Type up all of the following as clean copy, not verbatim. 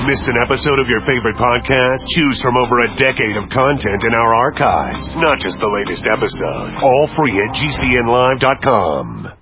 Missed an episode of your favorite podcast? Choose from over a decade of content in our archives, not just the latest episode. All free at GCNlive.com.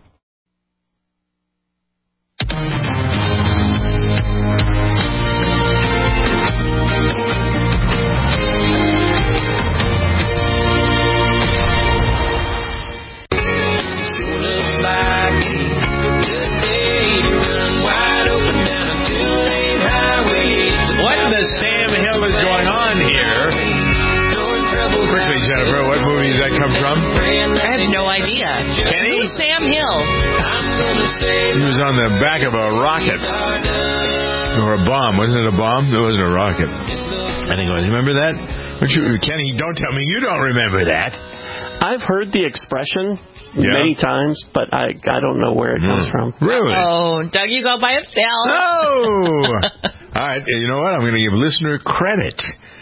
Jennifer, what movie does that come from? I have no idea. Kenny? Who's Sam Hill? He was on the back of a rocket. Or a bomb. Wasn't it a bomb? It wasn't a rocket. I think it was. Remember that? Kenny, don't tell me you don't remember that. I've heard the expression many times, but I don't know where it comes from. Really? Oh, Dougie's all by himself. Oh! All right, you know what? I'm going to give listener credit.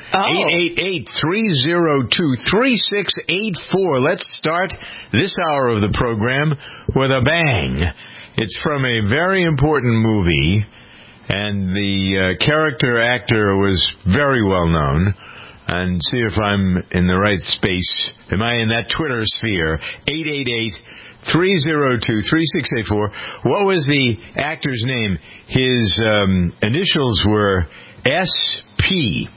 888-302-3684. Let's start this hour of the program with a bang. It's from a very important movie, and the character actor was very well known. And see if I'm in the right space. Am I in that Twitter sphere? 888-302-3684. What was the actor's name? His initials were SP.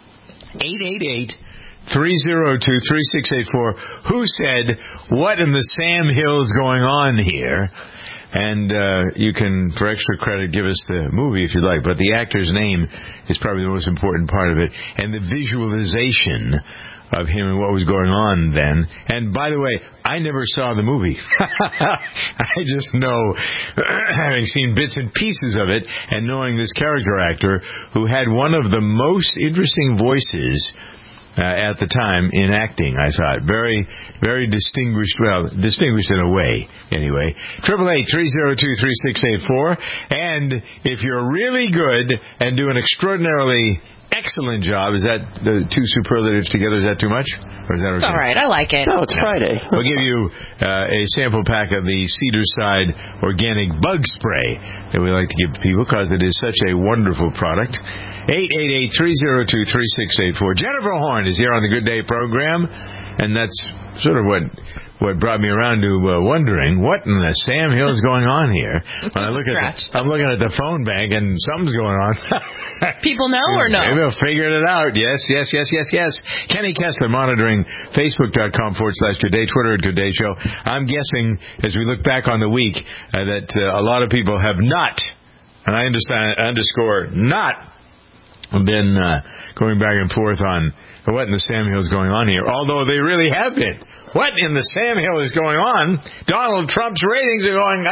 888-302-3684. Who said, what in the Sam Hill is going on here? And you can, for extra credit, give us the movie if you'd like. But the actor's name is probably the most important part of it. And the visualization of him and what was going on then. And by the way, I never saw the movie. I just know, having seen bits and pieces of it, and knowing this character actor who had one of the most interesting voices at the time in acting, I thought. Very, very distinguished, well, distinguished in a way, anyway. 888-302-3684. And if you're really good and do an extraordinarily excellent job, is that the two superlatives together? Is that too much? Or is that okay? It's all right. I like it. No, it's Friday. We'll give you a sample pack of the Cedarside Organic Bug Spray that we like to give to people because it is such a wonderful product. 888-302-3684. Jennifer Horn is here on the Good Day program, and that's sort of what brought me around to wondering what in the Sam Hill is going on here. When I'm looking at the phone bank, and something's going on. People know or no? Maybe they'll figure it out. Yes. Kenny Kessler monitoring Facebook.com/Good Day, Twitter at Good Day Show. I'm guessing, as we look back on the week, that a lot of people have not, and I underscore not, been going back and forth on what in the Sam Hill is going on here, although they really have been. What in the Sam Hill is going on? Donald Trump's ratings are going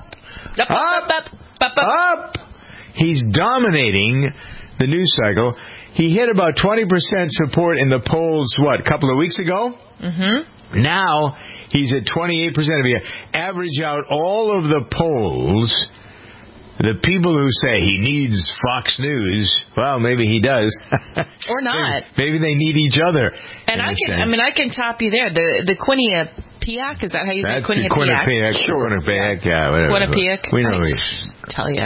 up. He's dominating the news cycle. He hit about 20% support in the polls, a couple of weeks ago? Mm-hmm. Now, he's at 28%. If you average out all of the polls, the people who say he needs Fox News, well, maybe he does. Or not. Maybe they need each other. And I can top you there. The Quinnipiac, is that how you say Quinnipiac? Sure. Quinnipiac, yeah, whatever. Quinnipiac. We know it. Tell you.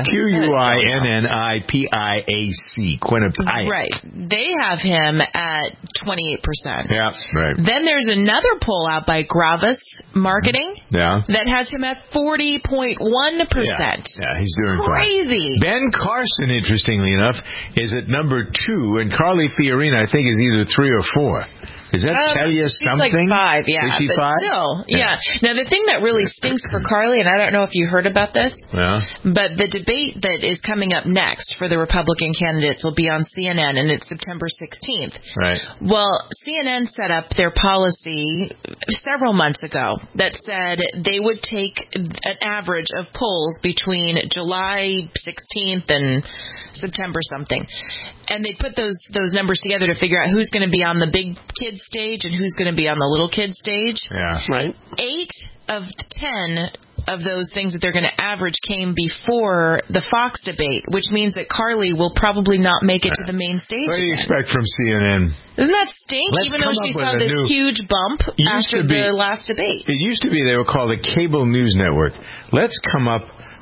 Quinnipiac. Quinnipiac. Right. They have him at 28%. Yeah, right. Then there's another poll out by Gravis Marketing that has him at 40.1%. Yeah, he's doing crazy. Ben Carson, interestingly enough, is at number 2, and Carly Fiorina, I think, is either 3 or 4. Does that tell you something? She's like 5, yeah. Is she but 5? Still, yeah. Now, the thing that really stinks for Carly, and I don't know if you heard about this, but the debate that is coming up next for the Republican candidates will be on CNN, and it's September 16th. Right. Well, CNN set up their policy several months ago that said they would take an average of polls between July 16th and September something. And they put those numbers together to figure out who's going to be on the big kid stage and who's going to be on the little kid stage. Yeah. Right. 8 of 10 of those things that they're going to average came before the Fox debate, which means that Carly will probably not make it to the main stage. What do you expect from CNN? Doesn't that stink? Even though she saw this huge bump after the last debate. It used to be they were called a cable news network. Let's come up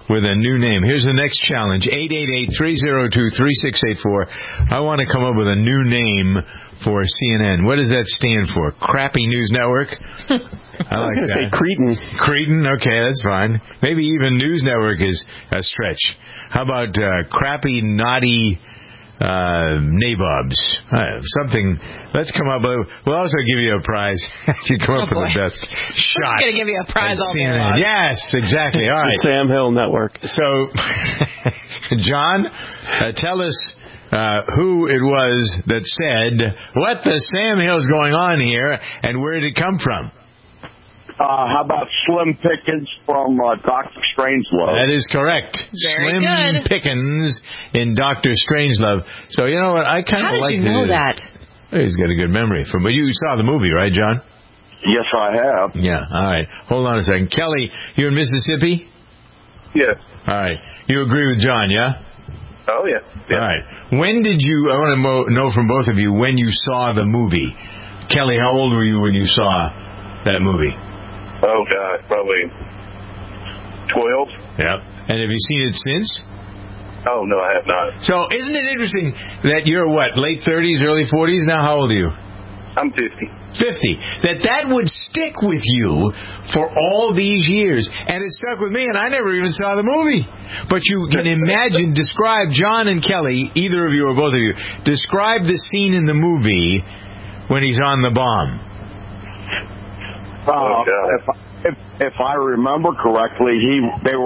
with a new name. Here's the next challenge, 888-302-3684. I want to come up with a new name for CNN. What does that stand for? Crappy News Network? I like that. Say Cretin. Cretin, okay, that's fine. Maybe even News Network is a stretch. How about Crappy Naughty Nabobs? Something. Let's come up with. We'll also give you a prize if you come up with the best shot. We're just going to give you a prize all day long. Yes, exactly. All right. The Sam Hill Network. So, John, tell us who it was that said, "What the Sam Hill's going on here, and where did it come from?" How about Slim Pickens from Dr. Strangelove? That is correct. Very Slim good. Pickens in Dr. Strangelove. So, you know what? I kind of like How did you know that? He's got a good memory. But you saw the movie, right, John? Yes, I have. Yeah. All right. Hold on a second. Kelly, you're in Mississippi? Yes. All right. You agree with John, yeah? Oh, yeah. All right. When did you, I want to know from both of you, when you saw the movie. Kelly, how old were you when you saw that movie? Oh, God, probably 12. Yep. And have you seen it since? Oh, no, I have not. So isn't it interesting that you're, what, late 30s, early 40s? Now how old are you? I'm 50. 50. That would stick with you for all these years. And it stuck with me, and I never even saw the movie. But you can imagine, describe, John and Kelly, either of you or both of you, describe the scene in the movie when he's on the bomb. If I remember correctly, a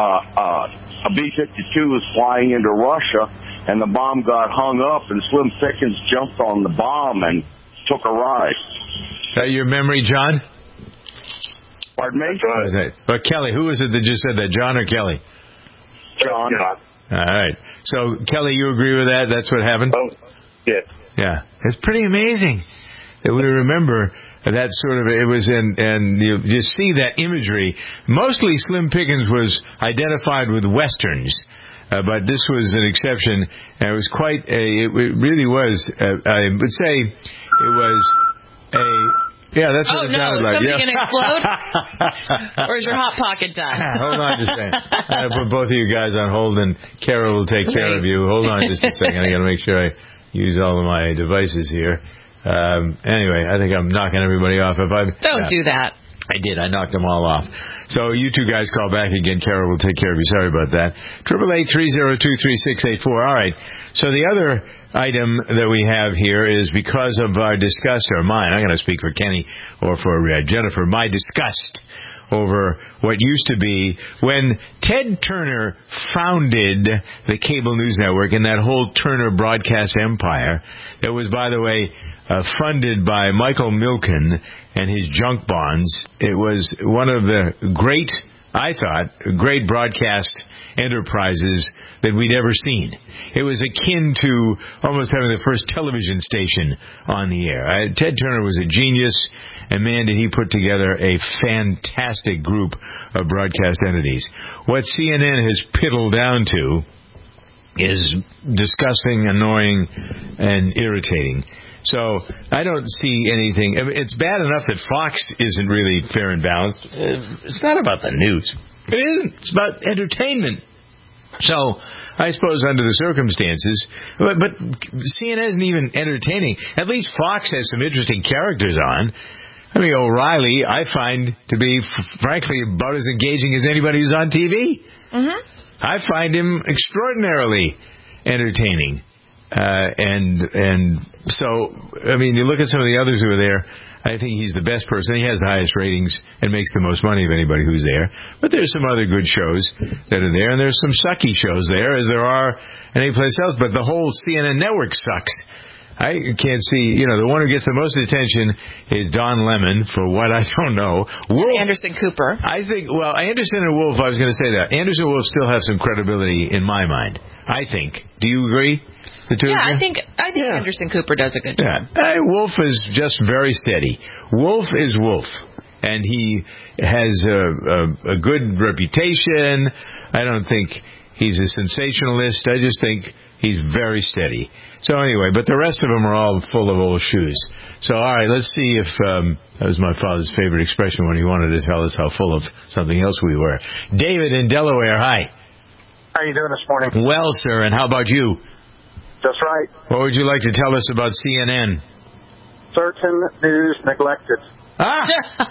B-52 was flying into Russia, and the bomb got hung up, and Slim Pickens jumped on the bomb and took a ride. Is that your memory, John? Pardon me? But Kelly, who is it that just said that, John or Kelly? John. All right. So, Kelly, you agree with that? That's what happened? Oh, yeah. Yeah. It's pretty amazing that we remember that sort of, it was in, and you see that imagery. Mostly Slim Pickens was identified with Westerns, but this was an exception, and it was quite it really was, I would say, it was yeah, that's what it sounded like. Something going to explode? Or is your Hot Pocket done? Hold on just a second. I'm going to put both of you guys on hold, and Carol will take care of you. Hold on just a second. I got to make sure I use all of my devices here. Anyway, I think I'm knocking everybody off. Don't do that. I did. I knocked them all off. So you two guys call back again. Carol will take care of you. Sorry about that. 888-302-3684. All right. So the other item that we have here is because of our disgust, or mine, I'm going to speak for Kenny or for Jennifer, my disgust over what used to be when Ted Turner founded the cable news network and that whole Turner broadcast empire that was, by the way, funded by Michael Milken and his junk bonds. It was one of the great broadcast enterprises that we'd ever seen. It was akin to almost having the first television station on the air. Ted Turner was a genius, and man, did he put together a fantastic group of broadcast entities. What CNN has piddled down to is disgusting, annoying, and irritating. So I don't see anything. I mean, it's bad enough that Fox isn't really fair and balanced. It's not about the news. It isn't. It's about entertainment. So I suppose under the circumstances, but CNN isn't even entertaining. At least Fox has some interesting characters on. I mean, O'Reilly, I find to be, frankly, about as engaging as anybody who's on TV. Mm-hmm. I find him extraordinarily entertaining. And so, I mean, you look at some of the others who are there, I think he's the best person. He has the highest ratings and makes the most money of anybody who's there. But there's some other good shows that are there, and there's some sucky shows there, as there are anyplace else. But the whole CNN network sucks. I can't see, the one who gets the most attention is Don Lemon, for what I don't know. Wolf, Anderson Cooper. I think, Anderson and Wolf, I was going to say that. Anderson and Wolf still have some credibility in my mind, I think. Do you agree? I think Anderson Cooper does a good job. Yeah. Wolf is just very steady. Wolf is Wolf, and he has a good reputation. I don't think he's a sensationalist. I just think He's very steady. So anyway, but the rest of them are all full of old shoes. So all right, let's see if that was my father's favorite expression when he wanted to tell us how full of something else we were. David in Delaware, hi. How you doing this morning? Well, sir, and how about you? Just right. What would you like to tell us about CNN? Certain news neglected. Ah!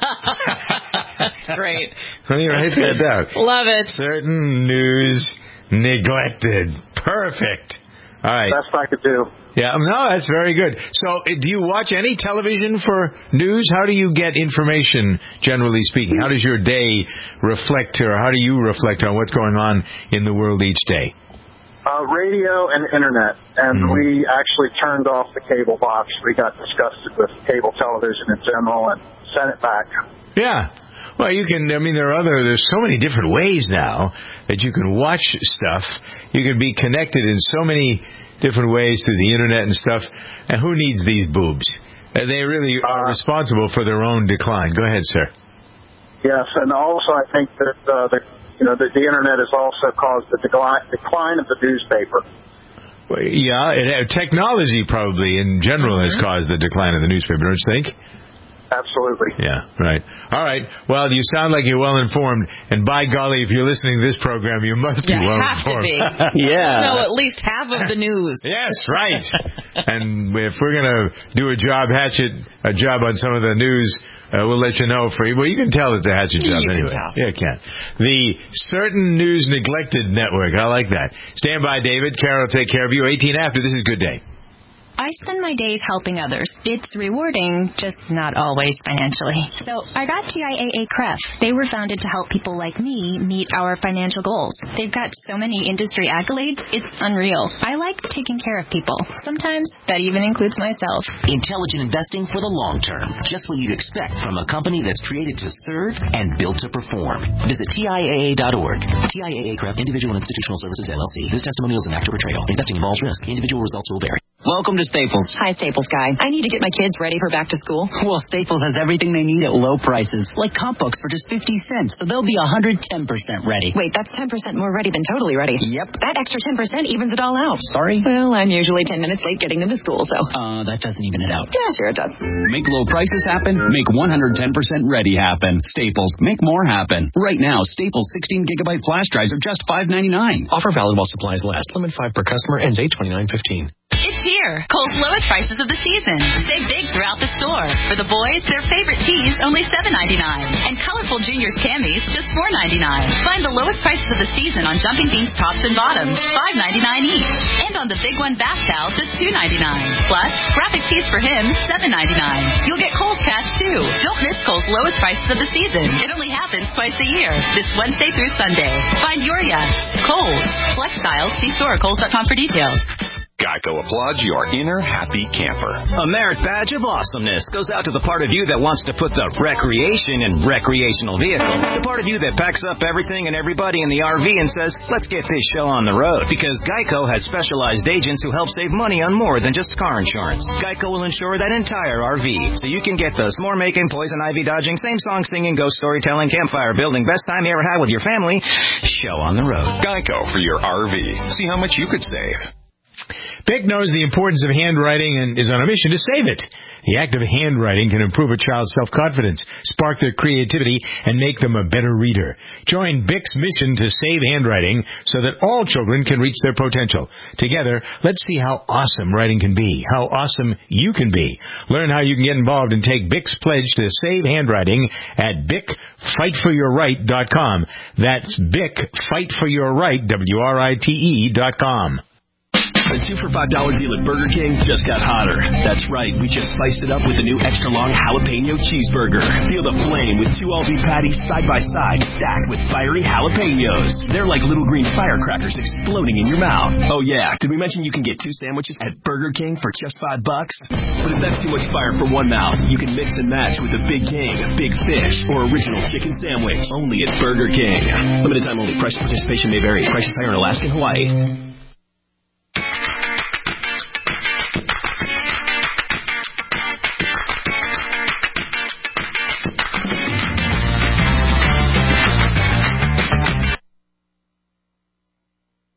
Great. Let me write that down. Love it. Certain news neglected. Perfect. All right. Best I could do. Yeah, no, that's very good. So, do you watch any television for news? How do you get information, generally speaking? How does your day reflect, or how do you reflect on what's going on in the world each day? Radio and internet, and we actually turned off the cable box. We got disgusted with cable television in general and sent it back. Yeah. Well, you can, there's so many different ways now that you can watch stuff. You can be connected in so many different ways through the internet and stuff. And who needs these boobs? They really are responsible for their own decline. Go ahead, sir. Yes, and also I think that the internet has also caused the decline of the newspaper. Yeah, technology probably in general has caused the decline of the newspaper, don't you think? Absolutely. Yeah, right. All right. Well, you sound like you're well informed, and by golly, if you're listening to this program, you must be well informed. You have to be. Know at least half of the news. Yes, right. And if we're going to do a job on some of the news, we'll let you know. Well, you can tell it's a hatchet job anyway. Yeah, you can. The Certain News Neglected Network. I like that. Stand by, David. Carol will take care of you. 18 after. This is Good Day. I spend my days helping others. It's rewarding, just not always financially. So I got TIAA CREF. They were founded to help people like me meet our financial goals. They've got so many industry accolades, it's unreal. I like taking care of people. Sometimes that even includes myself. Intelligent investing for the long term. Just what you'd expect from a company that's created to serve and built to perform. Visit TIAA.org. TIAA CREF, Individual Institutional Services, LLC. This testimonial is an act of portrayal. Investing involves risk. Individual results will vary. Welcome to Staples. Hi, Staples guy. I need to get my kids ready for back to school. Well, Staples has everything they need at low prices, like comp books for just 50 cents, so they'll be 110% ready. Wait, that's 10% more ready than totally ready. Yep. That extra 10% evens it all out. Sorry? Well, I'm usually 10 minutes late getting them to school, so. That doesn't even it out. Yeah, sure it does. Make low prices happen. Make 110% ready happen. Staples. Make more happen. Right now, Staples 16-gigabyte flash drives are just $5.99. Offer valid while supplies last. Limit 5 per customer. Ends 8/29/15. It's here. Kohl's lowest prices of the season. Save big throughout the store. For the boys, their favorite tees, only $7.99. And colorful juniors camis, just $4.99. Find the lowest prices of the season on Jumping Beans tops and bottoms, $5.99 each. And on the Big One bath towel, just $2.99. Plus, graphic tees for him, $7.99. You'll get Kohl's cash, too. Don't miss Kohl's lowest prices of the season. It only happens twice a year, this Wednesday through Sunday. Find your yes. Kohl's. Flex styles. See store at Kohl's.com for details. Geico applauds your inner happy camper. A merit badge of awesomeness goes out to the part of you that wants to put the recreation in recreational vehicle. The part of you that packs up everything and everybody in the RV and says, let's get this show on the road. Because Geico has specialized agents who help save money on more than just car insurance. Geico will insure that entire RV, so you can get the s'more making, poison ivy dodging, same song singing, ghost storytelling, campfire building, best time you ever had with your family show on the road. Geico for your RV. See how much you could save. BIC knows the importance of handwriting and is on a mission to save it. The act of handwriting can improve a child's self-confidence, spark their creativity, and make them a better reader. Join BIC's mission to save handwriting so that all children can reach their potential. Together, let's see how awesome writing can be, how awesome you can be. Learn how you can get involved and take BIC's pledge to save handwriting at BICFightForYourRight.com. That's BICFightForYourRight, WRITE.com. The 2 for $5 deal at Burger King just got hotter. That's right, we just spiced it up with the new extra-long jalapeno cheeseburger. Feel the flame with 2 all-beef patties side by side, stacked with fiery jalapenos. They're like little green firecrackers exploding in your mouth. Oh yeah, did we mention you can get 2 sandwiches at Burger King for just $5? But if that's too much fire for one mouth, you can mix and match with the Big King, Big Fish, or Original Chicken Sandwich. Only at Burger King. Limited time only. Price and participation may vary. Prices higher in Alaska and Hawaii.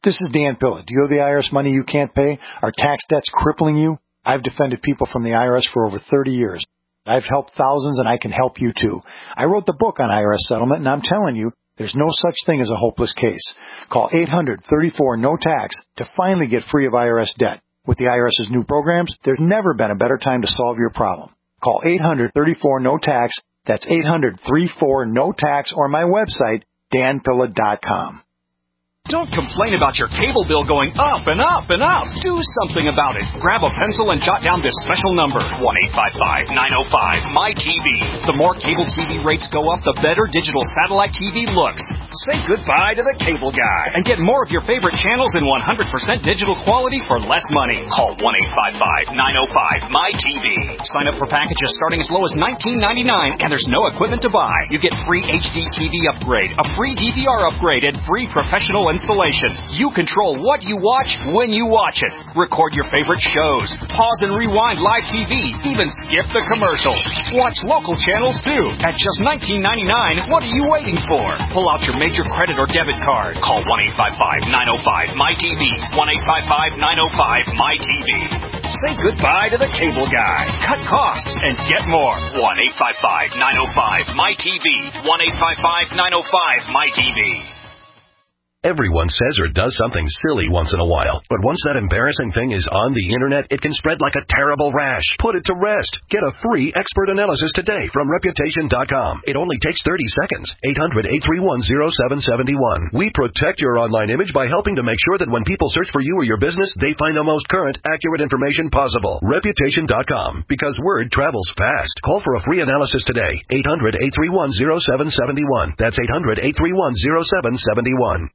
This is Dan Pilla. Do you owe the IRS money you can't pay? Are tax debts crippling you? I've defended people from the IRS for over 30 years. I've helped thousands, and I can help you too. I wrote the book on IRS settlement, and I'm telling you, there's no such thing as a hopeless case. Call 800-34-NO-TAX to finally get free of IRS debt. With the IRS's new programs, there's never been a better time to solve your problem. Call 800-34-NO-TAX. That's 800-34-NO-TAX, or my website, danpilla.com. Don't complain about your cable bill going up and up and up. Do something about it. Grab a pencil and jot down this special number, 1-855-905-MY-TV. The more cable TV rates go up, the better digital satellite TV looks. Say goodbye to the cable guy and get more of your favorite channels in 100% digital quality for less money. Call 1-855-905-MY-TV. Sign up for packages starting as low as $19.99, and there's no equipment to buy. You get free HD TV upgrade, a free DVR upgrade, and free professional installation. You control what you watch when you watch it. Record your favorite shows. Pause and rewind live TV. Even skip the commercials. Watch local channels too. At just $19.99, what are you waiting for? Pull out your major credit or debit card. Call 1-855-905-MY-TV. 1-855-905-MY-TV. Say goodbye to the cable guy. Cut costs and get more. 1-855-905-MY-TV. 1-855-905-MY-TV. Everyone says or does something silly once in a while. But once that embarrassing thing is on the internet, it can spread like a terrible rash. Put it to rest. Get a free expert analysis today from Reputation.com. It only takes 30 seconds. 800-831-0771. We protect your online image by helping to make sure that when people search for you or your business, they find the most current, accurate information possible. Reputation.com. Because word travels fast. Call for a free analysis today. 800-831-0771. That's 800-831-0771.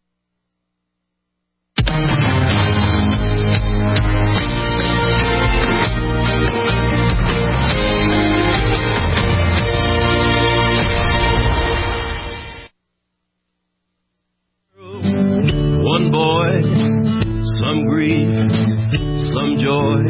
One boy, some grief, some joy.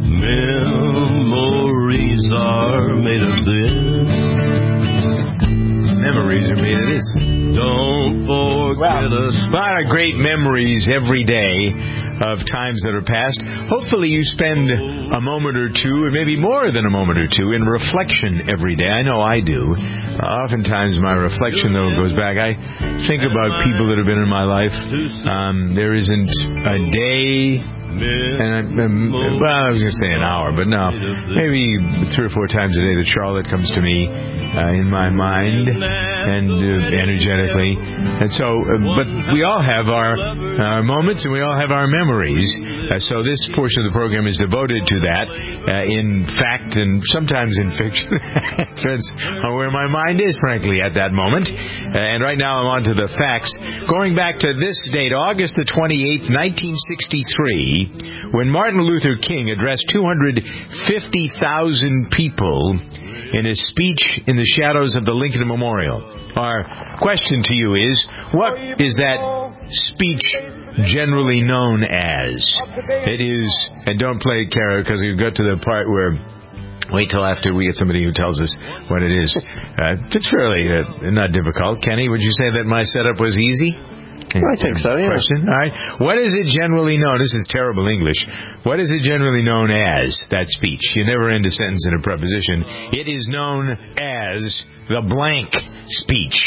Memories are made of this. Memories are made of this. Don't forget us. A lot of great memories every day of times that are past. Hopefully you spend a moment or two, or maybe more than a moment or two, in reflection every day. I know I do. Oftentimes my reflection, though, goes back. I think about people that have been in my life. There isn't a day... I was going to say an hour, but no, maybe 3 or 4 times a day that Charlotte comes to me in my mind and energetically. And so, but we all have our moments and we all have our memories. So this portion of the program is devoted to that, in fact and sometimes in fiction. Depends on where my mind is, frankly, at that moment. And right now I'm on to the facts. Going back to this date, August the 28th, 1963, when Martin Luther King addressed 250,000 people in a speech in the shadows of the Lincoln Memorial. Our question to you is, what is that speech generally known as? It is, and don't play it, Kara, because we've got to the part where... Wait till after we get somebody who tells us what it is. It's fairly not difficult. Kenny, would you say that my setup was easy? I think so, yeah. Question? All right. What is it generally known? This is terrible English. What is it generally known as, that speech? You never end a sentence in a preposition. It is known as the blank speech.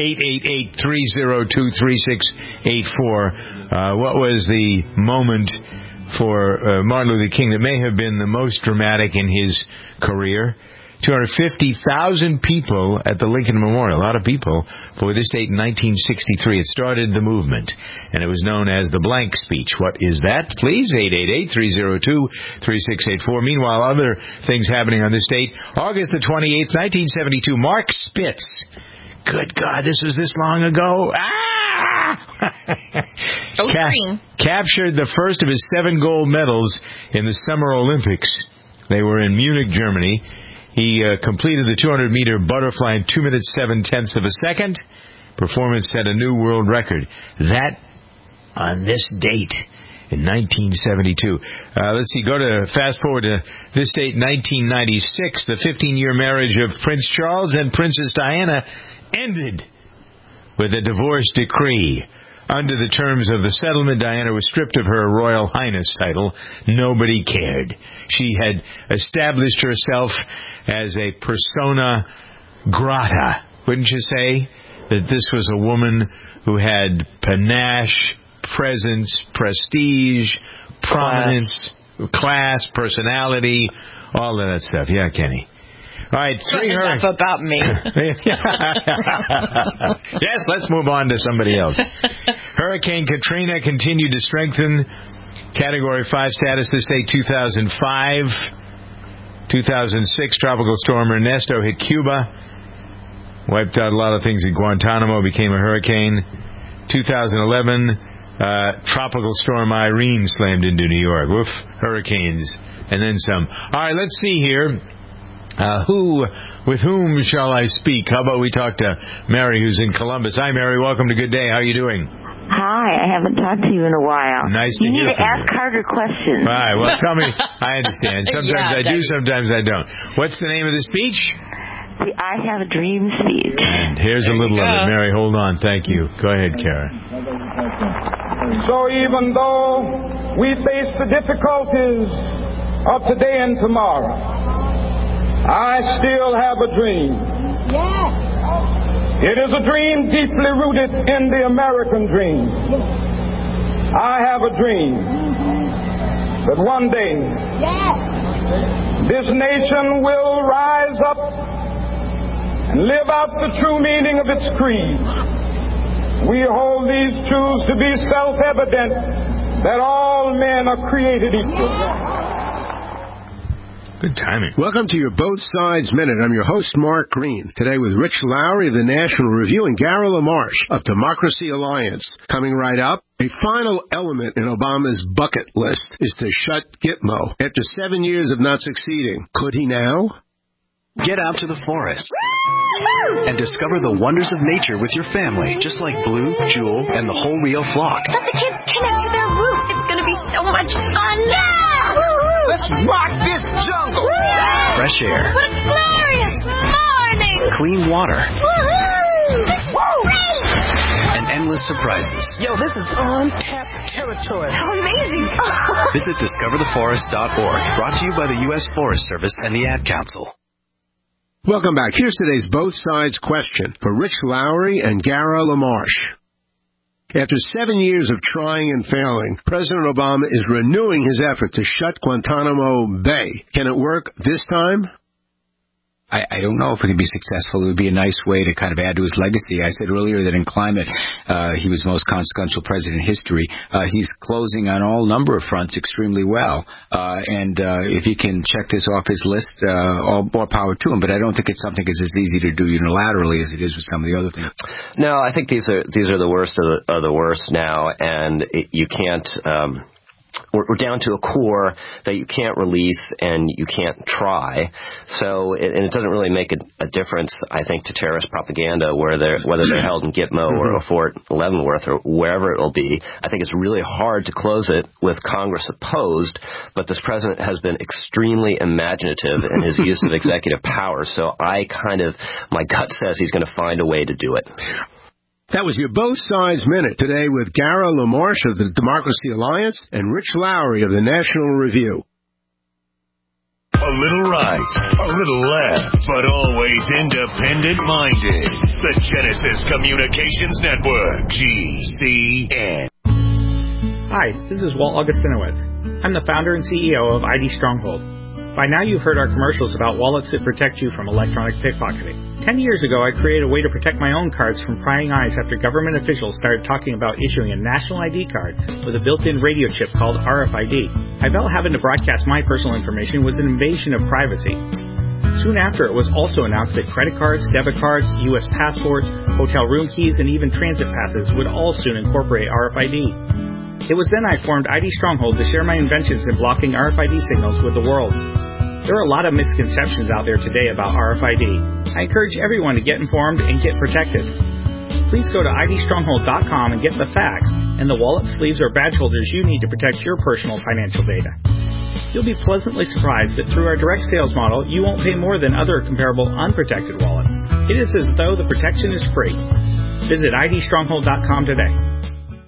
888-302-3684. What was the moment for Martin Luther King that may have been the most dramatic in his career? 250,000 people at the Lincoln Memorial, a lot of people, for this date in 1963. It started the movement, and it was known as the blank speech. What is that? Please, 888-302-3684. Meanwhile, other things happening on this date. August the 28th, 1972, Mark Spitz. Good God, this was this long ago. Captured the first of his 7 gold medals in the Summer Olympics. They were in Munich, Germany. He completed the 200-meter butterfly in 2 minutes 7/10 of a second. Performance set a new world record. That on this date in 1972. Let's see, fast forward to this date, 1996. The 15-year marriage of Prince Charles and Princess Diana ended with a divorce decree. Under the terms of the settlement, Diana was stripped of her Royal Highness title. Nobody cared. She had established herself as a persona grata. Wouldn't you say that this was a woman who had panache, presence, prestige, prominence, class, personality, all of that stuff. Yeah, Kenny. All right, enough about me. Yes, let's move on to somebody else. Hurricane Katrina continued to strengthen. Category 5 status this day, 2005. 2006, Tropical Storm Ernesto hit Cuba. Wiped out a lot of things in Guantanamo, became a hurricane. 2011, Tropical Storm Irene slammed into New York. Woof, hurricanes, and then some. All right, let's see here. With whom shall I speak? How about we talk to Mary, who's in Columbus. Hi, Mary. Welcome to Good Day. How are you doing? Hi. I haven't talked to you in a while. Nice to hear from you. You need to ask harder questions. All right. Well, tell me. I understand. Sometimes I do, sometimes I don't. What's the name of the speech? The I Have a Dream speech. And here's a little of it. Mary, hold on. Thank you. Go ahead, Kara. So even though we face the difficulties of today and tomorrow, I still have a dream. Yes. It is a dream deeply rooted in the American dream. I have a dream that one day this nation will rise up and live out the true meaning of its creed. We hold these truths to be self-evident, that all men are created equal. Good timing. Welcome to your Both Sides Minute. I'm your host, Mark Green. Today with Rich Lowry of the National Review and Garo LaMarche of Democracy Alliance. Coming right up, a final element in Obama's bucket list is to shut Gitmo. After 7 years of not succeeding, could he now? Get out to the forest and discover the wonders of nature with your family, just like Blue, Jewel, and the whole Rio flock. Let the kids connect to their roof. It's going to be so much fun. Yeah! Woo-hoo! Let's rock this jungle. Woo! Fresh air. What a glorious morning. Clean water. Woohoo! Woo! And endless surprises. Yo, this is untapped territory. How amazing. Visit discovertheforest.org. Brought to you by the U.S. Forest Service and the Ad Council. Welcome back. Here's today's Both Sides question for Rich Lowry and Garo LaMarche. After 7 years of trying and failing, President Obama is renewing his effort to shut Guantanamo Bay. Can it work this time? I don't know if it could be successful. It would be a nice way to kind of add to his legacy. I said earlier that in climate, he was the most consequential president in history. He's closing on all number of fronts extremely well. And if he can check this off his list, all more power to him. But I don't think it's something that's as easy to do unilaterally as it is with some of the other things. No, I think these are the worst of the worst now, and you can't. We're down to a core that you can't release and you can't try. So, and it doesn't really make a difference, I think, to terrorist propaganda whether they're held in Gitmo or Fort Leavenworth or wherever it will be. I think it's really hard to close it with Congress opposed, but this president has been extremely imaginative in his use of executive power. So my gut says he's going to find a way to do it. That was your Both Sides Minute today with Garo LaMarche of the Democracy Alliance and Rich Lowry of the National Review. A little right, a little left, but always independent-minded. The Genesis Communications Network, GCN. Hi, this is Walt Augustinowitz. I'm the founder and CEO of ID Stronghold. By now you've heard our commercials about wallets that protect you from electronic pickpocketing. 10 years ago, I created a way to protect my own cards from prying eyes after government officials started talking about issuing a national ID card with a built-in radio chip called RFID. I felt having to broadcast my personal information was an invasion of privacy. Soon after, it was also announced that credit cards, debit cards, U.S. passports, hotel room keys, and even transit passes would all soon incorporate RFID. It was then I formed ID Stronghold to share my inventions in blocking RFID signals with the world. There are a lot of misconceptions out there today about RFID. I encourage everyone to get informed and get protected. Please go to idstronghold.com and get the facts and the wallet, sleeves, or badge holders you need to protect your personal financial data. You'll be pleasantly surprised that through our direct sales model, you won't pay more than other comparable unprotected wallets. It is as though the protection is free. Visit idstronghold.com today.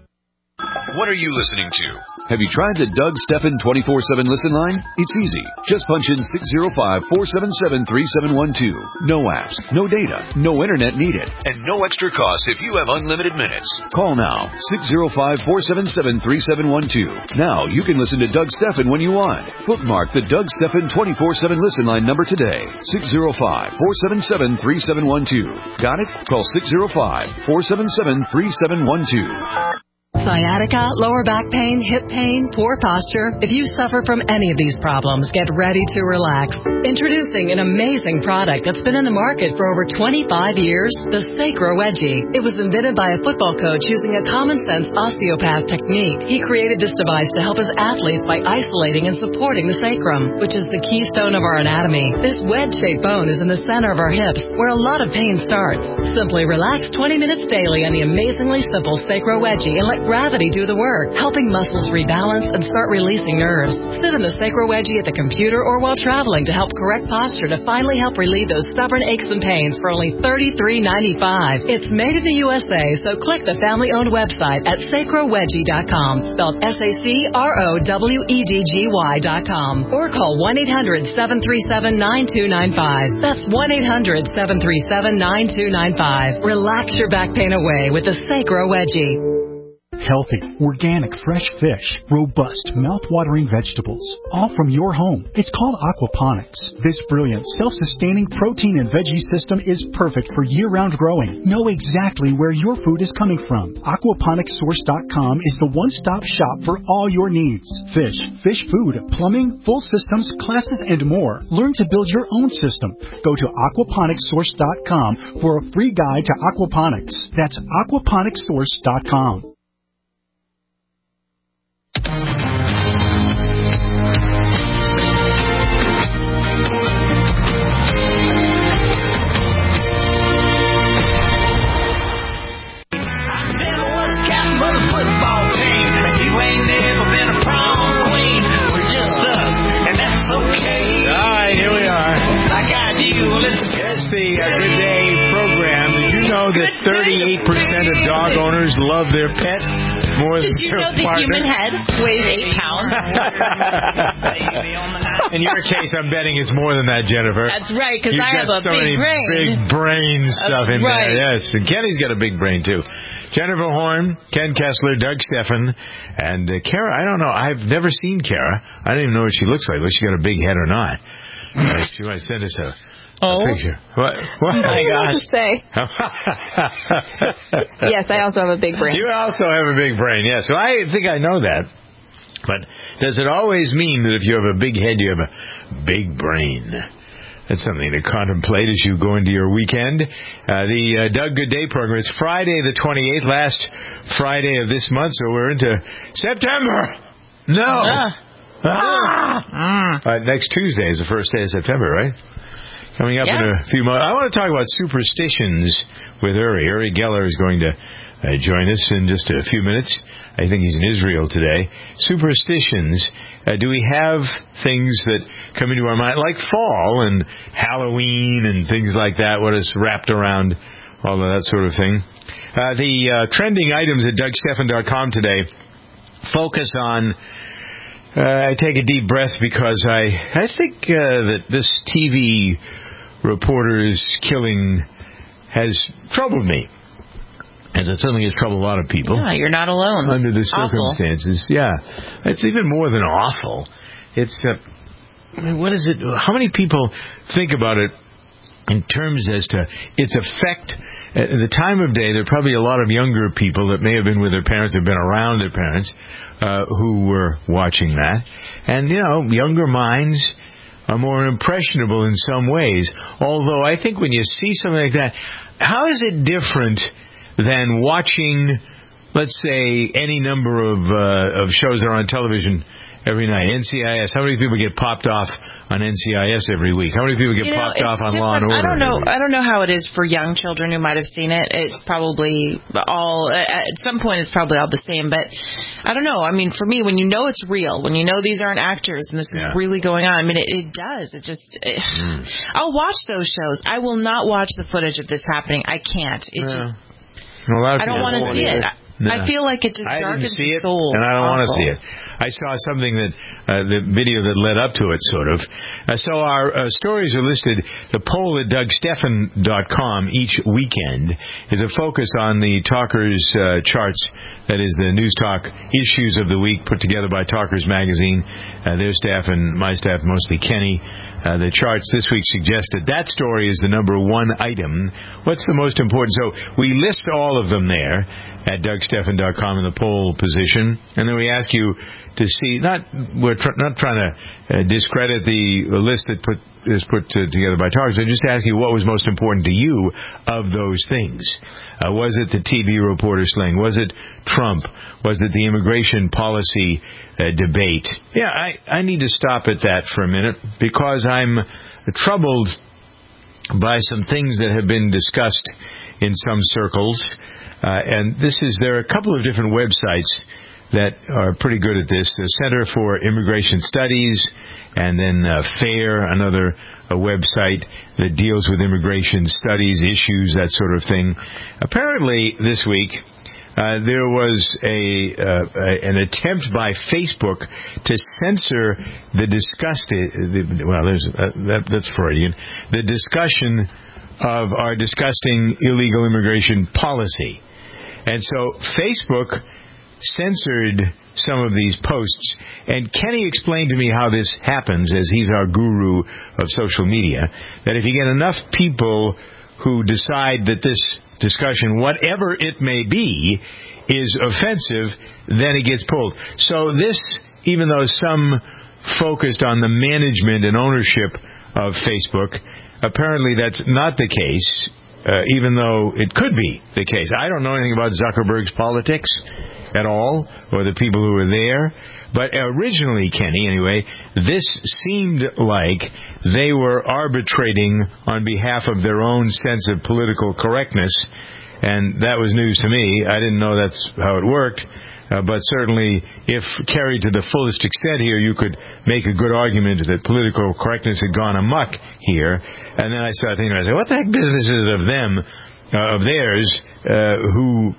What are you listening to? Have you tried the Doug Stephan 24/7 listen line? It's easy. Just punch in 605-477-3712. No apps, no data, no internet needed, and no extra cost if you have unlimited minutes. Call now, 605-477-3712. Now you can listen to Doug Stephan when you want. Bookmark the Doug Stephan 24/7 listen line number today. 605-477-3712. Got it? Call 605-477-3712. Sciatica, lower back pain, hip pain, poor posture. If you suffer from any of these problems, get ready to relax. Introducing an amazing product that's been in the market for over 25 years, the Sacro Wedgie. It was invented by a football coach using a common-sense osteopath technique. He created this device to help his athletes by isolating and supporting the sacrum, which is the keystone of our anatomy. This wedge-shaped bone is in the center of our hips, where a lot of pain starts. Simply relax 20 minutes daily on the amazingly simple Sacro Wedgie and let gravity do the work, helping muscles rebalance and start releasing nerves. Sit in the Sacro Wedgie at the computer or while traveling to help correct posture to finally help relieve those stubborn aches and pains for only $33.95. It's made in the USA, so click the family-owned website at sacrowedgie.com, spelled SACROWEDGY.com, or call 1-800-737-9295. That's 1-800-737-9295. Relax your back pain away with the Sacro Wedgie. Healthy, organic, fresh fish, robust, mouth-watering vegetables, all from your home. It's called aquaponics. This brilliant, self-sustaining protein and veggie system is perfect for year-round growing. Know exactly where your food is coming from. Aquaponicssource.com is the one-stop shop for all your needs. Fish, fish food, plumbing, full systems, classes, and more. Learn to build your own system. Go to aquaponicssource.com for a free guide to aquaponics. That's aquaponicssource.com. It's the Good Day program. Did you know that 38% of dog owners love their pet more than their partner? Did you know the human head weighs 8 pounds? In your case, I'm betting it's more than that, Jennifer. That's right, because I have a so big brain. Big brain stuff in right. there. Yes, and Kenny's got a big brain, too. Jennifer Horn, Ken Kessler, Doug Stephan, and Kara. I don't know. I've never seen Kara. I don't even know what she looks like, whether she got a big head or not. She might send us a picture. What? I don't know what to say. Yes, I also have a big brain. You also have a big brain, yeah. So I think I know that. But does it always mean that if you have a big head, you have a big brain? That's something to contemplate as you go into your weekend. The Doug Good Day program. It's Friday the 28th, last Friday of this month, so we're into September. No. Next Tuesday is the first day of September, right? Coming up in a few months. I want to talk about superstitions with Uri. Uri Geller is going to join us in just a few minutes. I think he's in Israel today. Superstitions. Do we have things that come into our mind, like fall and Halloween and things like that, what is wrapped around all of that sort of thing? The trending items at DougStephan.com today focus on... I take a deep breath because I think that this TV reporter's killing has troubled me, as it certainly has troubled a lot of people. Yeah, you're not alone. Under the circumstances. Awful. Yeah. It's even more than awful. It's, what is it? How many people think about it in terms as to its effect? At the time of day, there are probably a lot of younger people that may have been with their parents, have been around their parents, who were watching that. And, you know, younger minds are more impressionable in some ways. Although I think when you see something like that, how is it different than watching, let's say, any number of shows that are on television every night? NCIS. How many people get popped off on NCIS every week? How many people get popped off on Law and Order? I don't know how it is for young children who might have seen it. It's probably all, at some point it's probably all the same, but I don't know. I mean, for me, when you know it's real, when you know these aren't actors and this is really going on, I mean, it does. It just, I'll watch those shows. I will not watch the footage of this happening. I can't. It just, I don't want to see it. No. I feel like it just darkens the soul. And I don't want to see it. I saw something that, the video that led up to it, sort of. So our stories are listed. The poll at DougStephan.com each weekend is a focus on the Talkers charts. That is the News Talk issues of the week put together by Talkers Magazine. Their staff and my staff, mostly Kenny. The charts this week suggested that story is the number one item. What's the most important? So we list all of them there at DougStephan.com in the poll position, and then we ask you to see. We're not trying to discredit the list that is put together by Talkers. I just ask you what was most important to you of those things. Was it the TV reporter sling? Was it Trump? Was it the immigration policy debate? Yeah, I need to stop at that for a minute because I'm troubled by some things that have been discussed in some circles. And there are a couple of different websites that are pretty good at this. The Center for Immigration Studies, and then FAIR, another website that deals with immigration studies, issues, that sort of thing. Apparently, this week, there was an attempt by Facebook to censor the that's Freudian, the discussion of our disgusting illegal immigration policy. And so Facebook censored some of these posts, and Kenny explained to me how this happens, as he's our guru of social media, that if you get enough people who decide that this discussion, whatever it may be, is offensive, then it gets pulled. So this, even though some focused on the management and ownership of Facebook, apparently that's not the case, even though it could be the case. I don't know anything about Zuckerberg's politics at all, or the people who were there. But originally, Kenny, anyway, this seemed like they were arbitrating on behalf of their own sense of political correctness, and that was news to me. I didn't know that's how it worked. But certainly, if carried to the fullest extent here, you could make a good argument that political correctness had gone amok here. And then I started thinking, what the heck business is of them, of theirs, who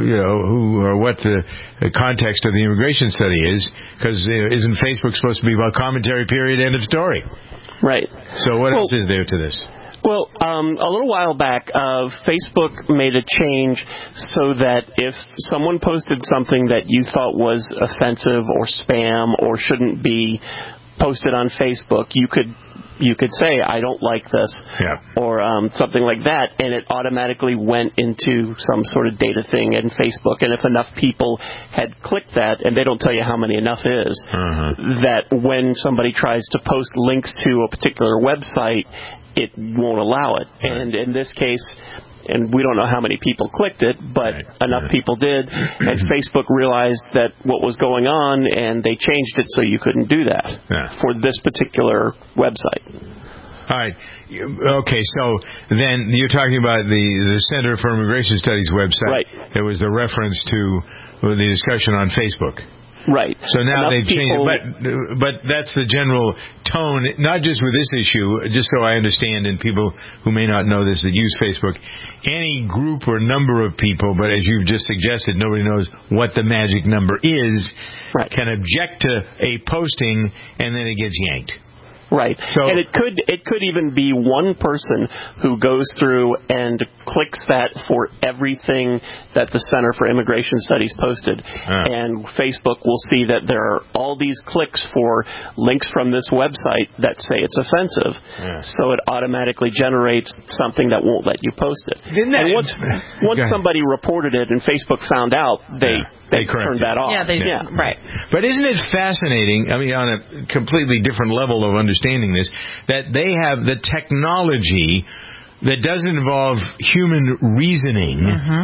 or what the context of the immigration study is? Because isn't Facebook supposed to be about commentary period, end of story? Right. So what else is there to this? Well, a little while back, Facebook made a change so that if someone posted something that you thought was offensive or spam or shouldn't be posted on Facebook, you could say, I don't like this, or something like that, and it automatically went into some sort of data thing in Facebook. And if enough people had clicked that, and they don't tell you how many enough is, that when somebody tries to post links to a particular website, it won't allow it. And in this case, and we don't know how many people clicked it, but enough people did, and Facebook realized that what was going on, and they changed it so you couldn't do that for this particular website. All right. Okay, so then you're talking about the Center for Immigration Studies website. Right. There was the reference to the discussion on Facebook. Right. So now they've changed it. But that's the general tone, not just with this issue, just so I understand, and people who may not know this that use Facebook, any group or number of people, but as you've just suggested, nobody knows what the magic number is, can object to a posting, and then it gets yanked. Right. So, and it could even be one person who goes through and clicks that for everything that the Center for Immigration Studies posted. And Facebook will see that there are all these clicks for links from this website that say it's offensive. So it automatically generates something that won't let you post it. And once somebody reported it and Facebook found out, they turned that off. Right. But isn't it fascinating, I mean, on a completely different level of understanding this, that they have the technology that doesn't involve human reasoning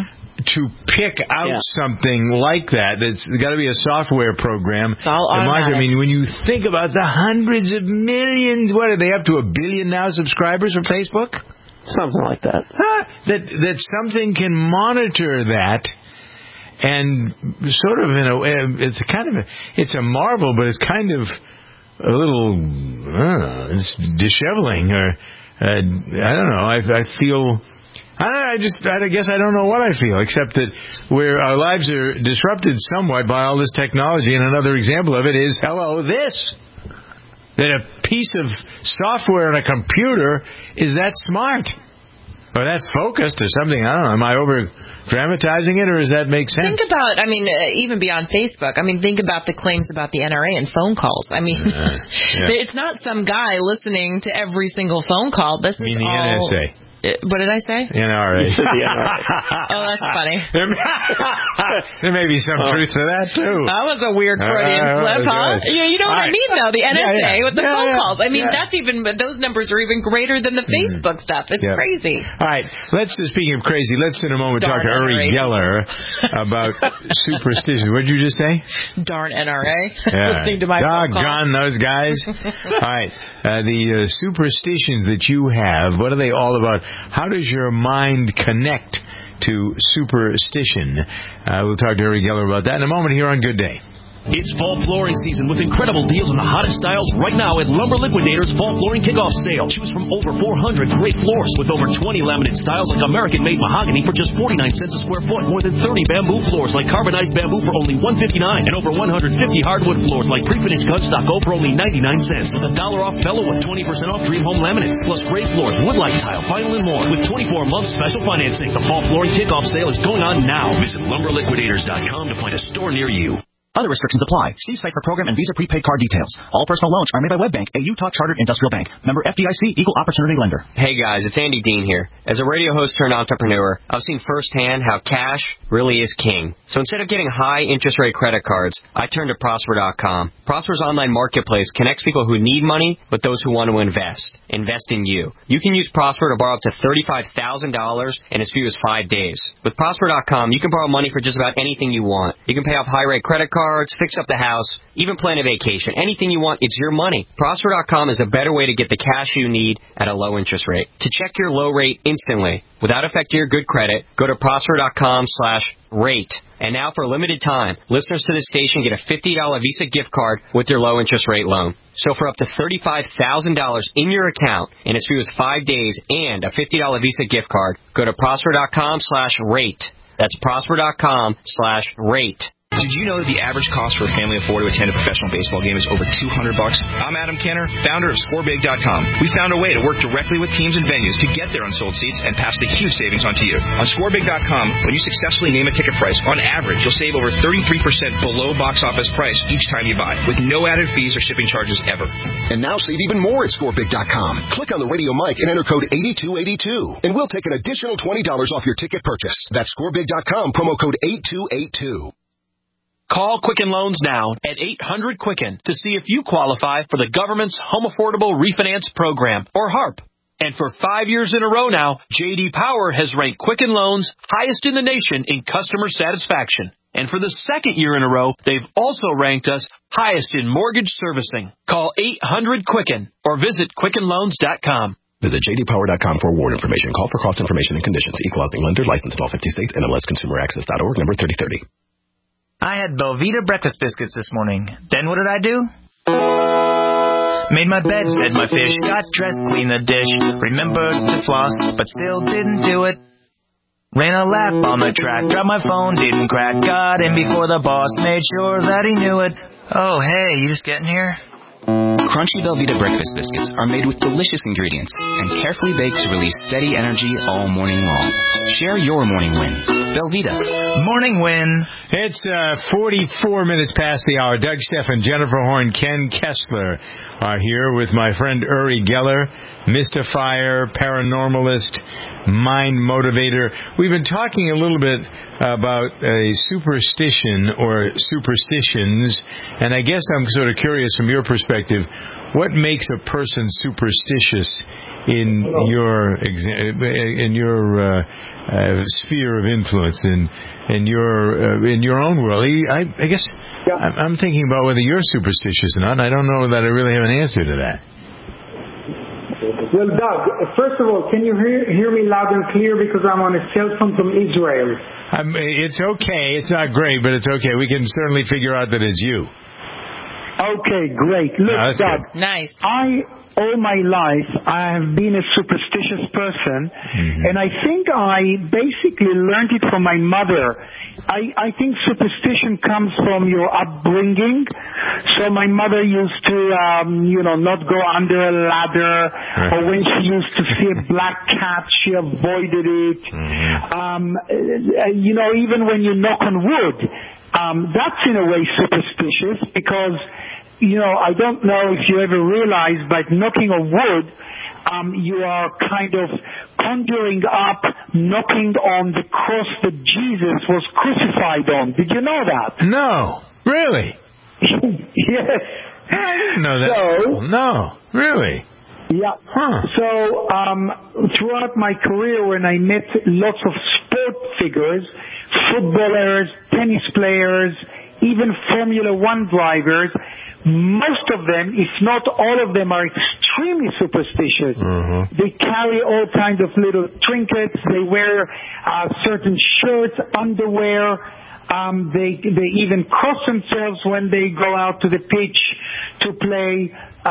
to pick out something like that. It's got to be a software program. It's all automatic. I mean, when you think about the hundreds of millions, what are they up to, 1 billion now subscribers for Facebook? Something like that. That something can monitor that. And sort of in a way, it's a marvel, but it's kind of a little, it's disheveling, or I don't know. I feel, I I guess I don't know what I feel, except that our lives are disrupted somewhat by all this technology. And another example of it is, this. That a piece of software on a computer is that smart. Or that focused or something. I don't know. Am I over-dramatizing it, or does that make sense? Think about, even beyond Facebook, think about the claims about the NRA and phone calls. It's not some guy listening to every single phone call. This is all... NSA. What did I say? NRA. Oh, that's funny. There may be some truth to that, too. That was a weird Freudian slip, huh? You know what I mean, though? The NSA with the phone calls. Those numbers are even greater than the Facebook stuff. It's crazy. All right. Speaking of crazy, let's in a moment talk to Uri Geller about superstitions. What did you just say? Darn NRA. Listening to my phone call. Doggone those guys. All right. The superstitions that you have, what are they all about? How does your mind connect to superstition? We'll talk to Uri Geller about that in a moment here on Good Day. It's fall flooring season with incredible deals on the hottest styles right now at Lumber Liquidators Fall Flooring Kickoff Sale. Choose from over 400 great floors with over 20 laminate styles like American-made mahogany for just 49 cents a square foot. More than 30 bamboo floors like carbonized bamboo for only $159, and over 150 hardwood floors like pre-finished cut stucco for only 99 cents. With $1 off Bellawood, 20% off Dream Home laminates, plus gray floors, wood-like tile, vinyl, and more. With 24-month special financing, the Fall Flooring Kickoff Sale is going on now. Visit LumberLiquidators.com to find a store near you. Other restrictions apply. See site for program and Visa prepaid card details. All personal loans are made by WebBank, a Utah chartered industrial bank. Member FDIC, equal opportunity lender. Hey guys, it's Andy Dean here. As a radio host turned entrepreneur, I've seen firsthand how cash really is king. So instead of getting high interest rate credit cards, I turned to Prosper.com. Prosper's online marketplace connects people who need money with those who want to invest. Invest in you. You can use Prosper to borrow up to $35,000 in as few as 5 days. With Prosper.com, you can borrow money for just about anything you want. You can pay off high-rate credit cards, fix up the house, even plan a vacation. Anything you want, it's your money. Prosper.com is a better way to get the cash you need at a low interest rate. To check your low rate instantly, without affecting your good credit, go to Prosper.com/rate. And now for a limited time, listeners to this station get a $50 Visa gift card with their low interest rate loan. So for up to $35,000 in your account in as few as 5 days and a $50 Visa gift card, go to Prosper.com/rate. That's Prosper.com/rate. Did you know that the average cost for a family of four to attend a professional baseball game is over $200? I'm Adam Kenner, founder of ScoreBig.com. We found a way to work directly with teams and venues to get their unsold seats and pass the huge savings on to you. On ScoreBig.com, when you successfully name a ticket price, on average, you'll save over 33% below box office price each time you buy, with no added fees or shipping charges ever. And now save even more at ScoreBig.com. Click on the radio mic and enter code 8282, and we'll take an additional $20 off your ticket purchase. That's ScoreBig.com, promo code 8282. Call Quicken Loans now at 800-QUICKEN to see if you qualify for the government's Home Affordable Refinance Program, or HARP. And for 5 years in a row now, J.D. Power has ranked Quicken Loans highest in the nation in customer satisfaction. And for the second year in a row, they've also ranked us highest in mortgage servicing. Call 800-QUICKEN or visit QuickenLoans.com. Visit jdpower.com for award information. Call for cost information and conditions. Equal housing lender. Licensed in all 50 states. NMLSConsumerAccess.org. Number 3030. I had Belvita breakfast biscuits this morning. Then what did I do? Made my bed, fed my fish, got dressed, cleaned the dish, remembered to floss, but still didn't do it. Ran a lap on the track, dropped my phone, didn't crack, got in before the boss, made sure that he knew it. Oh, hey, you just getting here? Crunchy Belvita breakfast biscuits are made with delicious ingredients and carefully baked to release steady energy all morning long. Share your morning win. Belvita. Morning win. It's 44 minutes past the hour. Doug Stephan, Jennifer Horn, Ken Kessler are here with my friend Uri Geller, mystifier, paranormalist, mind motivator. We've been talking a little bit about a superstition or superstitions, and I guess I'm sort of curious from your perspective, what makes a person superstitious in your sphere of influence in your own world? I guess I'm thinking about whether you're superstitious or not, and I don't know that I really have an answer to that. Well, Doug, first of all, can you hear me loud and clear, because I'm on a cell phone from Israel? It's okay. It's not great, but it's okay. We can certainly figure out that it's you. Okay, great. Look, Doug, nice. all my life I have been a superstitious person, and I think I basically learned it from my mother. I think superstition comes from your upbringing. So my mother used to, not go under a ladder, or when she used to see a black cat, she avoided it. Even when you knock on wood, that's in a way superstitious because, I don't know if you ever realized, but knocking on wood, you are kind of conjuring up, knocking on the cross that Jesus was crucified on. Did you know that? No. Really? Yes. I didn't know that. No. Really? Yeah. So throughout my career, when I met lots of sport figures, footballers, tennis players, even Formula One drivers, most of them, if not all of them, are extremely superstitious. They carry all kinds of little trinkets. They wear certain shirts, underwear. They even cross themselves when they go out to the pitch to play.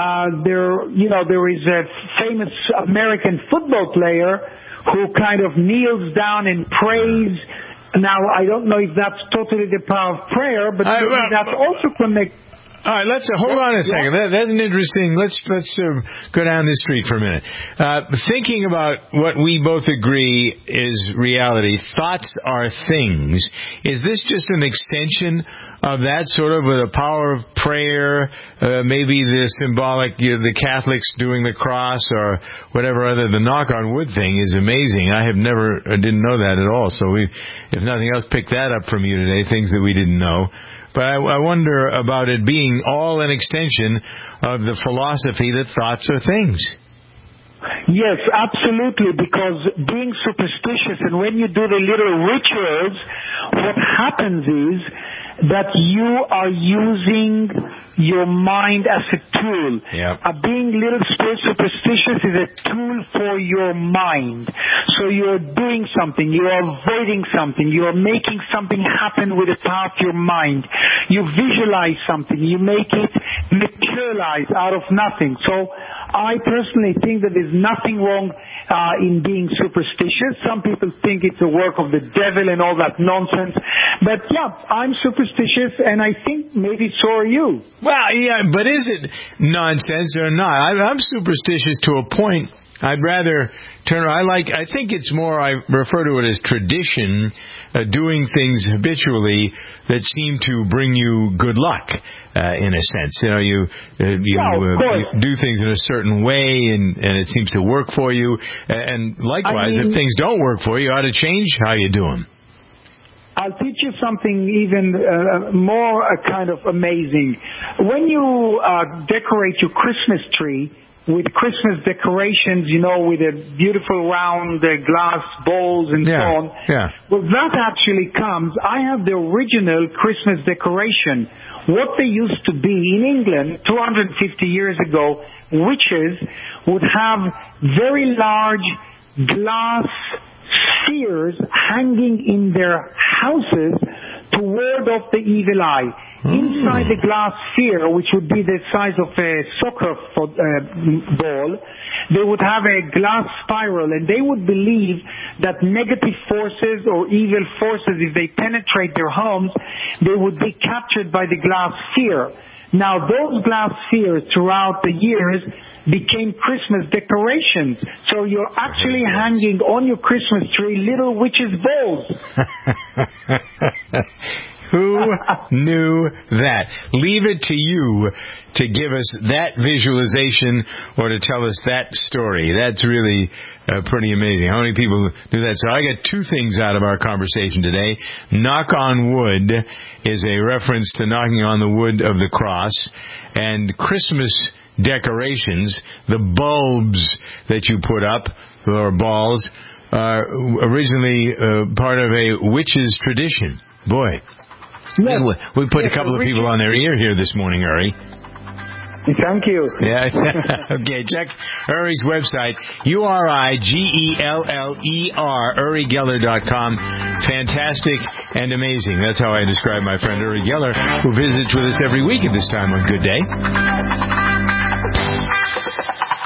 There is a famous American football player who kind of kneels down and prays. Now, I don't know if that's totally the power of prayer, but maybe that's also connected. All right, let's hold on a second. That's an interesting. Let's go down this street for a minute. Thinking about what we both agree is reality. Thoughts are things. Is this just an extension of that sort of with the power of prayer? Maybe the symbolic, the Catholics doing the cross or whatever other. The knock on wood thing is amazing. I didn't know that at all. So we, if nothing else, picked that up from you today. Things that we didn't know. But I wonder about it being all an extension of the philosophy that thoughts are things. Yes, absolutely, because being superstitious, and when you do the little rituals, what happens is that you are using your mind as a tool. Being little superstitious is a tool for your mind. So you're doing something, you're avoiding something, you're making something happen with the power of your mind. You visualize something, you make it materialize out of nothing. So I personally think that there's nothing wrong in being superstitious. Some people think it's a work of the devil and all that nonsense. But yeah, I'm superstitious, and I think maybe so are you. Well, yeah, but is it nonsense or not? I'm superstitious to a point. I'd rather turn. I think it's more. I refer to it as tradition, doing things habitually that seem to bring you good luck. In a sense, you do things in a certain way, and it seems to work for you. And likewise, if things don't work for you, you ought to change how you do them. I'll teach you something even more kind of amazing. When you decorate your Christmas tree with Christmas decorations, with a beautiful round glass bowls and so on, well, that actually comes. I have the original Christmas decoration. What they used to be in England 250 years ago, witches would have very large glass spheres hanging in their houses to ward off the evil eye. Inside the glass sphere, which would be the size of a soccer ball, they would have a glass spiral, and they would believe that negative forces or evil forces, if they penetrate their homes, they would be captured by the glass sphere. Now, those glass spheres throughout the years became Christmas decorations. So you're actually hanging on your Christmas tree little witches' balls. Who knew that? Leave it to you to give us that visualization or to tell us that story. That's really pretty amazing. How many people do that? So I got two things out of our conversation today. Knock on wood is a reference to knocking on the wood of the cross, and Christmas decorations, the bulbs that you put up, or balls, are originally part of a witch's tradition. Boy. Yes. We put a couple of people on their ear here this morning, Uri. Thank you. Yeah. Okay, check Uri's website, URIGELLER, UriGeller.com. Fantastic and amazing. That's how I describe my friend Uri Geller, who visits with us every week at this time on Good Day.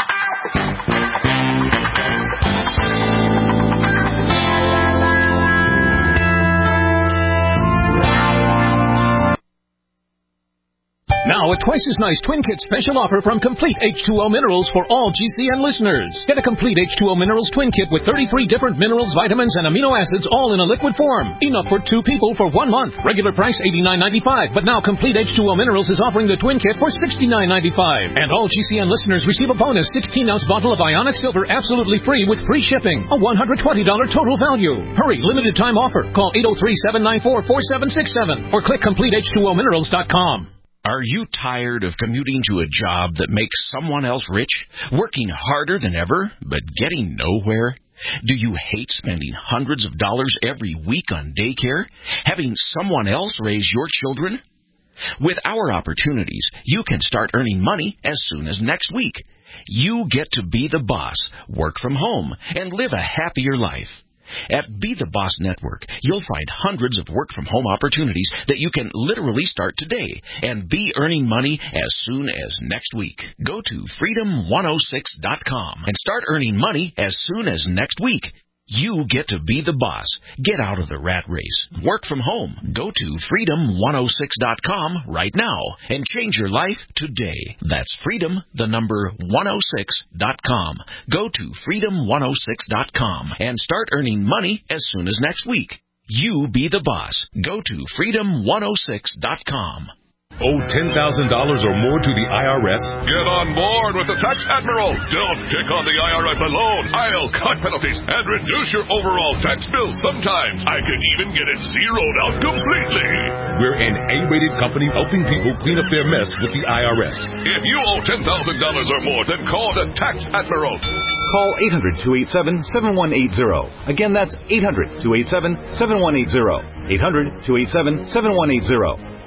Twice as Nice Twin Kit special offer from Complete H2O Minerals for all GCN listeners. Get a Complete H2O Minerals Twin Kit with 33 different minerals, vitamins, and amino acids all in a liquid form. Enough for 2 people for 1 month. Regular price $89.95, but now Complete H2O Minerals is offering the Twin Kit for $69.95. And all GCN listeners receive a bonus 16-ounce bottle of Ionic Silver absolutely free with free shipping. A $120 total value. Hurry, limited time offer. Call 803-794-4767 or click CompleteH2OMinerals.com. Are you tired of commuting to a job that makes someone else rich, working harder than ever, but getting nowhere? Do you hate spending hundreds of dollars every week on daycare, having someone else raise your children? With our opportunities, you can start earning money as soon as next week. You get to be the boss, work from home, and live a happier life. At Be the Boss Network, you'll find hundreds of work-from-home opportunities that you can literally start today and be earning money as soon as next week. Go to freedom106.com and start earning money as soon as next week. You get to be the boss. Get out of the rat race. Work from home. Go to freedom106.com right now and change your life today. That's freedom106.com. Go to freedom106.com and start earning money as soon as next week. You be the boss. Go to freedom106.com. Owe $10,000 or more to the IRS? Get on board with the Tax Admiral. Don't pick on the IRS alone. I'll cut penalties and reduce your overall tax bill. Sometimes I can even get it zeroed out completely. We're an A-rated company helping people clean up their mess with the IRS. If you owe $10,000 or more, then call the Tax Admiral. Call 800-287-7180. Again, that's 800-287-7180. 800-287-7180.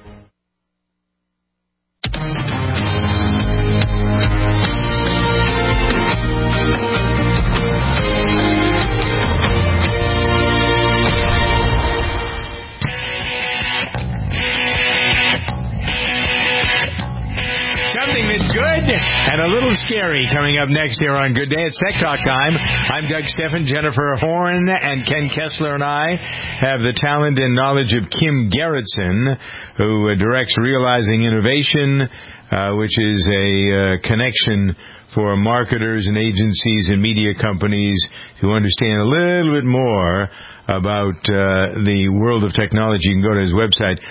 And a little scary coming up next here on Good Day. It's Tech Talk time. I'm Doug Steffen. Jennifer Horn and Ken Kessler and I have the talent and knowledge of Kim Gerritsen, who directs Realizing Innovation, which is a connection for marketers and agencies and media companies to understand a little bit more about the world of technology. You can go to his website,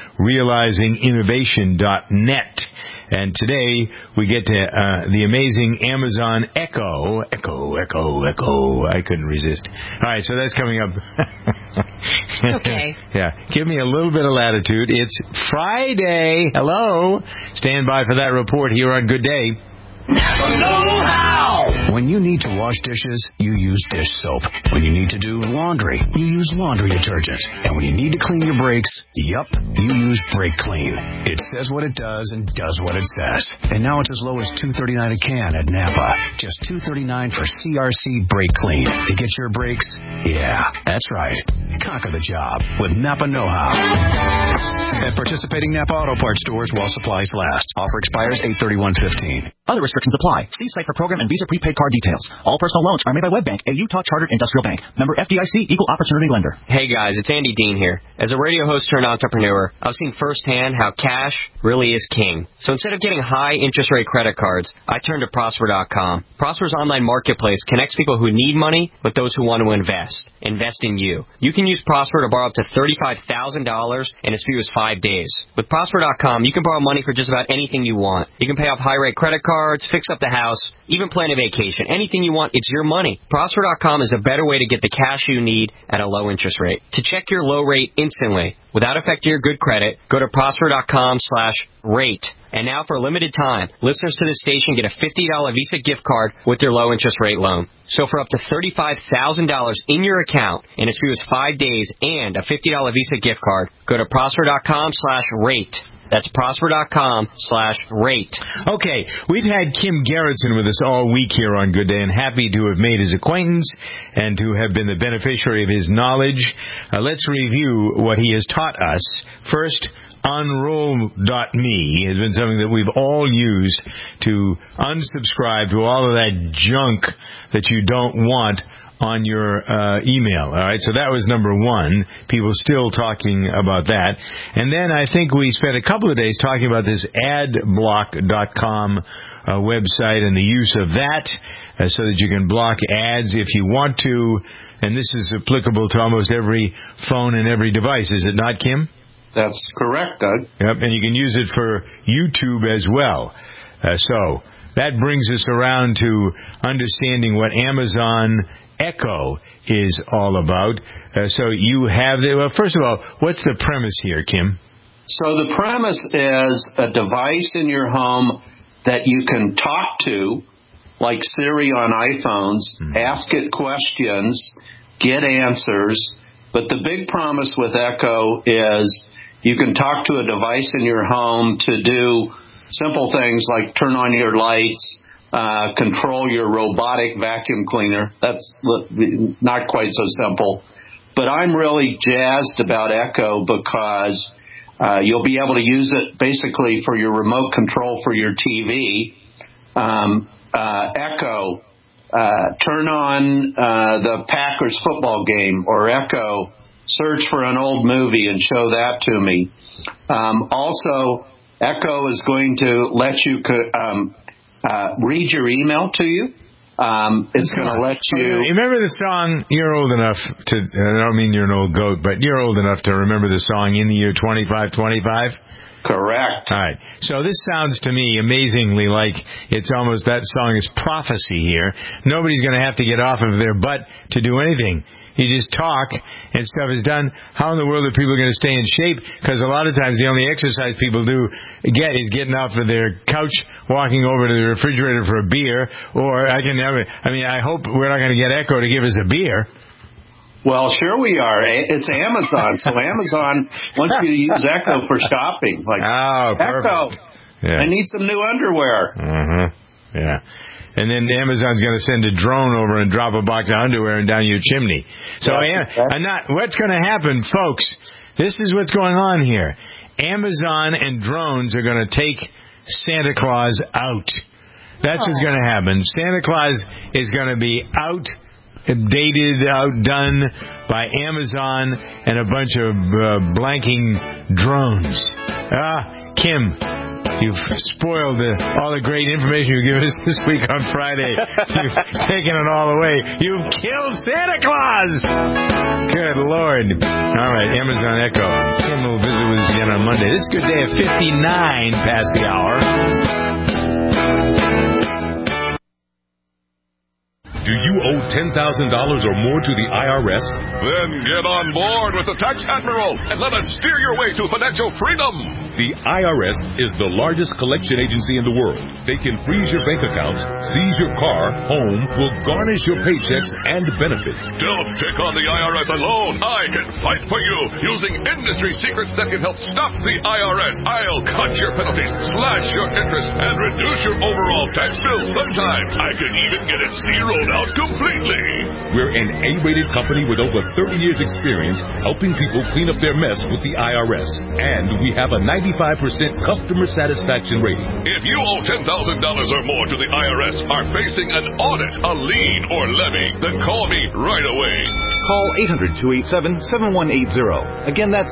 realizinginnovation.net. And today we get to the amazing Amazon Echo. I couldn't resist. All right, so that's coming up. Okay. Yeah, give me a little bit of latitude. It's Friday. Hello. Stand by for that report here on Good Day. Know-how! When you need to wash dishes, you use dish soap. When you need to do laundry, you use laundry detergent. And when you need to clean your brakes, you use Brake Clean. It says what it does and does what it says. And now it's as low as $2.39 a can at Napa. Just $2.39 for CRC Brake Clean. To get your brakes, yeah, that's right. Conquer the job with Napa Know-how. At participating Napa Auto Parts stores while supplies last. Offer expires 8/31/15. Other restrictions apply. See site for program and Visa prepaid card details. All personal loans are made by WebBank, a Utah Chartered Industrial Bank. Member FDIC, Equal Opportunity Lender. Hey guys, it's Andy Dean here. As a radio host turned entrepreneur, I've seen firsthand how cash really is king. So instead of getting high interest rate credit cards, I turned to Prosper.com. Prosper's online marketplace connects people who need money with those who want to invest. Invest in you. You can use Prosper to borrow up to $35,000 in as few as 5 days. With Prosper.com, you can borrow money for just about anything you want. You can pay off high-rate credit cards, fix up the house, even plan a vacation. Anything you want, it's your money. Prosper.com is a better way to get the cash you need at a low interest rate. To check your low rate instantly, without affecting your good credit, go to Prosper.com/rate. And now for a limited time, listeners to this station get a $50 Visa gift card with their low interest rate loan. So for up to $35,000 in your account in as few as 5 days and a $50 Visa gift card, go to Prosper.com/rate. That's Prosper.com/rate. Okay, we've had Kim Gerritsen with us all week here on Good Day, and happy to have made his acquaintance and to have been the beneficiary of his knowledge. Let's review what he has taught us. First, Unroll.me has been something that we've all used to unsubscribe to all of that junk that you don't want on your email. All right, so that was number one. People still talking about that. And then I think we spent a couple of days talking about this adblock.com website and the use of that so that you can block ads if you want to. And this is applicable to almost every phone and every device, is it not, Kim? That's correct, Doug. Yep, and you can use it for YouTube as well. So that brings us around to understanding what Amazon Echo is all about. So you have well, first of all, what's the premise here, Kim? So the premise is a device in your home that you can talk to, like Siri on iPhones, ask it questions, get answers. But the big promise with Echo is you can talk to a device in your home to do simple things like turn on your lights, control your robotic vacuum cleaner. That's not quite so simple. But I'm really jazzed about Echo because you'll be able to use it basically for your remote control for your TV. Echo, turn on the Packers football game, or Echo, search for an old movie and show that to me. Also, Echo is going to let you read your email to you. It's going to let you... Remember the song, you're old enough to... I don't mean you're an old goat, but you're old enough to remember the song In the Year 2525? Correct. All right. So this sounds to me amazingly like it's almost that song is prophecy here. Nobody's going to have to get off of their butt to do anything. You just talk and stuff is done. How in the world are people going to stay in shape? Because a lot of times the only exercise people is getting off of their couch, walking over to the refrigerator for a beer, or I hope we're not going to get Echo to give us a beer. Well, sure we are. It's Amazon. So Amazon wants you to use Echo for shopping. Like, Echo, I need some new underwear. Mm-hmm. Yeah. And then Amazon's going to send a drone over and drop a box of underwear down your chimney. So what's going to happen, folks, this is what's going on here. Amazon and drones are going to take Santa Claus out. That's what's going to happen. Santa Claus is going to be outdone by Amazon and a bunch of blanking drones. Kim, you've spoiled all the great information you gave us this week on Friday. You've taken it all away. You've killed Santa Claus! Good Lord. All right, Amazon Echo. Kim will visit with us again on Monday. This is a good day at 59 past the hour. Do you owe $10,000 or more to the IRS? Then get on board with the Tax Admiral and let us steer your way to financial freedom. The IRS is the largest collection agency in the world. They can freeze your bank accounts, seize your car, home, will garnish your paychecks and benefits. Don't take on the IRS alone. I can fight for you using industry secrets that can help stop the IRS. I'll cut your penalties, slash your interest, and reduce your overall tax bill. Sometimes I can even get it zeroed out completely. We're an A-rated company with over 30 years experience helping people clean up their mess with the IRS. And we have a 95% customer satisfaction rating. If you owe $10,000 or more to the IRS, are facing an audit, a lien, or levy, then call me right away. Call 800-287-7180. Again, that's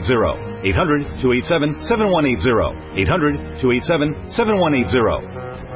800-287-7180. 800-287-7180. 800-287-7180.